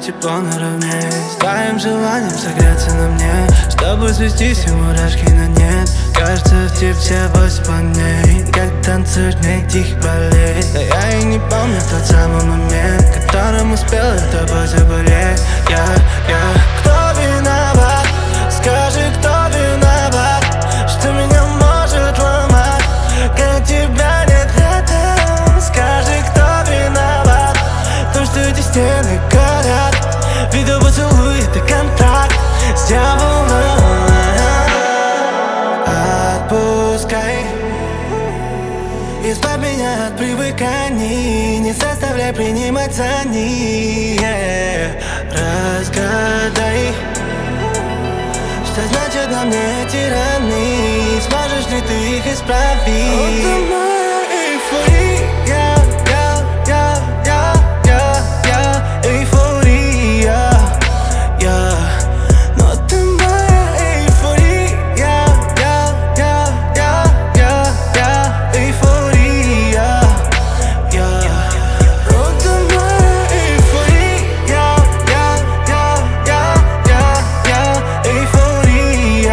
тепло наравне. С твоим желанием согреться на мне, чтобы свести все мурашки на нет. Кажется, в тебе все 8 планет, как танцуешь мне тихих болей. Да я и не помню тот самый момент, которым успел я тобой заболеть. Кто виноват? Скажи, кто виноват, что меня может ломать, когда тебя нет рядом? Скажи, кто виноват, то, что эти стены горят, ведь поцелуй — это контракт с дьяволом. Отпускай, избавь меня от привыканий, не заставляй принимать за них. Разгадай, что значит на мне эти раны, сможешь ли ты их исправить? Это моя эйфория, эйфория, но ты моя эйфория, эйфория, но ты моя эйфория, эйфория,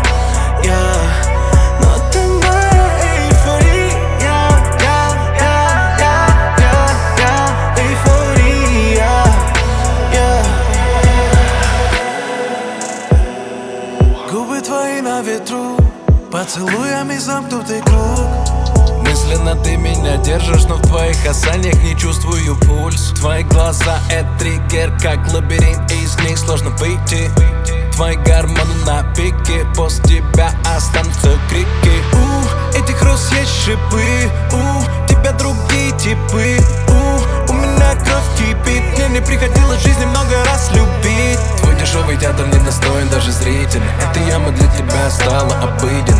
но ты моя эйфория, эйфория. Губы твои на ветру, поцелуями замкнутый круг. Мысленно ты меня держишь, но в твоих касаниях не чувствую пульс. Твои глаза — это триггер, как лабиринт, из них сложно выйти. Твои гормоны на пике, после тебя останутся крики. Этих роз есть шипы, тебя другие типы. У меня кровь кипит, мне не приходилось в жизни много раз любить. Твой дешевый театр не достоин даже зрителя, эта яма для тебя стала обыденной.